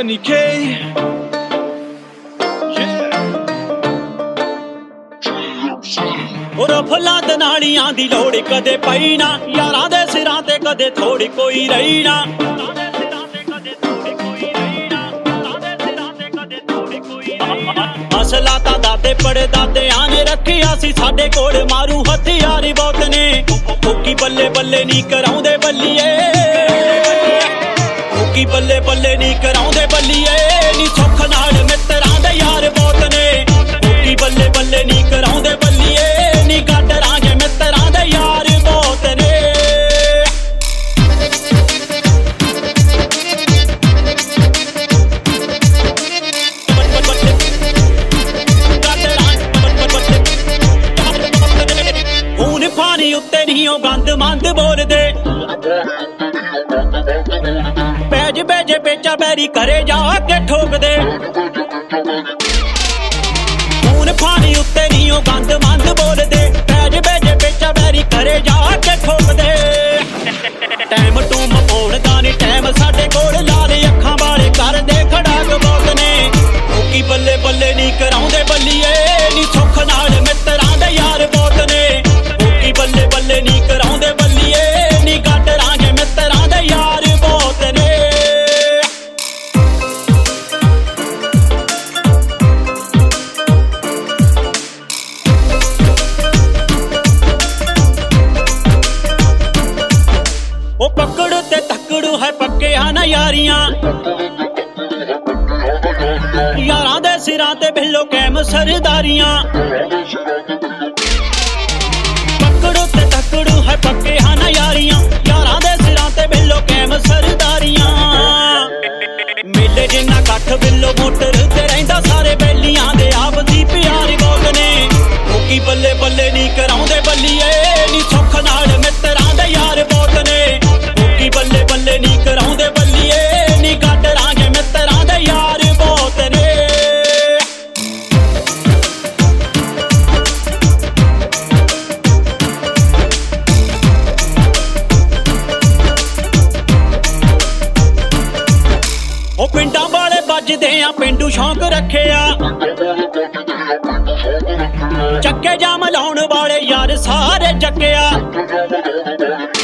Money K. ਉਹ ਫੁੱਲਾਂ ਤੇ ਨਾਲੀਆਂ ਦੀ ਲੋੜ ਕਦੇ ਪਈ ਨਾ, ਯਾਰਾਂ ਦੇ ਸਿਰਾਂ ਤੇ ਕਦੇ ਥੋੜੀ ਕੋਈ ਰਹੀ ਨਾ। ਅਸਲਾ ਤਾਂ ਦਾਦੇ ਪੜਦਾਦਿਆਂ ਨੇ ਰੱਖਿਆ ਸੀ, ਸਾਡੇ ਕੋਲ ਮਾਰੂ ਹਥਿਆਰ ਬਹੁਤ ਨੇ। ਕੋਕੀ ਬੱਲੇ ਬੱਲੇ ਨਹੀਂ ਕਰਾਉਂਦੇ ਬੱਲੀਏ, ਕੋਕੀ ਬੱਲੇ ਬੱਲੇ ਨਹੀਂ ਕਰਾਉਂਦੇ ਬੱਲੀਏ ਨੀ। ਸੁੱਖ ਨਾਲ ਮਿੱਤਰਾਂ ਦੇ ਯਾਰ ਬਹੁਤ ਨੇ, ਕੋਕੀ ਬੱਲੇ ਬੱਲੇ ਨਹੀਂ ਕਰਾਉਂਦੇ ਬੱਲੀਏ ਨੀ। ਗਾਡਰਾਂ ਦੇ ਮਿੱਤਰਾਂ ਦੇ ਯਾਰ ਬਹੁਤ ਨੇ। ਹੁਣ ਪਾਣੀ ਉੱਤੇ ਨਹੀਂ ਉਹ ਗੰਦ ਮੰਦ ਬੋਲਦੇ, ਪੈਜ ਬੇਜੇ ਪੇਚਾ ਬੈਰੀ ਕਰੇ ਜਾ ਕੇ ਠੋਕਦੇ। ਹੁਣ ਪਾਣੀ ਉੱਤੇ ਨਹੀਂ ਉਹ ਗੰਦ ਮੰਦ ਬੋਲਦੇ, ਪੈਜ ਬੇਜੇ ਪੇਚਾ ਬੈਰੀ ਕਰੇ ਜਾ ਕੇ ਠੋਕਦੇ। ਟਾਈਮ ਟੂਮ ਪਾਉਣਦਾ ਨੀ ਟਾਈਮ ਸਾਡੇ ਕੋਲ, ਲਾਲ ਅੱਖਾਂ ਵਾਲੇ ਕਰਦੇ ਖੜਾਕ ਬਹੁਤ ਨੇ। ਕੋਕੀ ਬੱਲੇ ਬੱਲੇ ਨਹੀਂ ਕਰਾਉਂਦੇ ਬੱਲੀਏ ਨੀ। ਸੁੱਖ ਨਾਲ ਮਿੱਤਰਾਂ ਦੇ ਯਾਰ ਬਹੁਤ ਨੇ, ਕੋਕੀ ਬੱਲੇ ਬੱਲੇ ਨਹੀਂ ਕਰਾਉਂਦੇ ਬੱਲੀਏ ਨੀ। ਗਾਡਰਾਂ ਦੇ ਮਿੱਤਰਾਂ ਦੇ ਯਾਰ ਬਹੁਤ ਨੇ। ਉਹ ਪਕੜੂ ਤੇ ਤੱਕੜੂ ਹੈ ਪੱਕਿਆ ਨਾ ਯਾਰੀਆਂ, ਯਾਰਾਂ ਦੇ ਸਿਰਾਂ ਤੇ ਬਿੱਲੋ ਕੈਮ ਸਰਦਾਰੀਆਂ। ਪਕੜੂ ਤੇ ਤੱਕੜੂ ਹੈ ਪੱਕਿਆ ਨਾ ਯਾਰੀਆਂ, ਯਾਰਾਂ ਦੇ ਸਿਰਾਂ ਤੇ ਬਿੱਲੋ ਕੈਮ ਸਰਦਾਰੀਆਂ। ਮੇਲੇ ਜਿੰਨਾ ਇਕੱਠ ਬਿੱਲੋ ਮੋਟਰ ਤੇ ਰਹਿੰਦਾ, ਸਾਰੇ ਬੈਲੀਆਂ ਦੇ ਆਪਸੀ ਪਿਆਰ ਬਹੁਤ ਨੇ। ਕੋਕੀ ਬੱਲੇ ਬੱਲੇ ਨਹੀਂ ਕਰਾਉਂਦੇ ਬੱਲੀਏ ਨੀ। ਸੁੱਖ ਨਾਲ ਮਿੱਤਰਾਂ ਦੇ ਯਾਰ ਬਹੁਤ ਨੇ, ਕੋਕੀ ਬੱਲੇ ਬੱਲੇ ਨਹੀਂ ਕਰਾਉਂਦੇ ਬੱਲੀਏ ਨੀ। ਗਾਡਰਾਂ ਦੇ ਮਿੱਤਰਾਂ ਦੇ ਯਾਰ ਬਹੁਤ ਨੇ। ਉਹ ਪਿੰਡਾਂ ਵਾਲੇ ਵੱਜਦੇ ਆ ਪਿੰਡੂ ਸ਼ੌਂਕ ਰੱਖਿਆ, ਚੱਕੇ ਜਾਮ ਲਾਉਣ ਵਾਲੇ ਯਾਰ ਸਾਰੇ ਜੱਕਿਆ।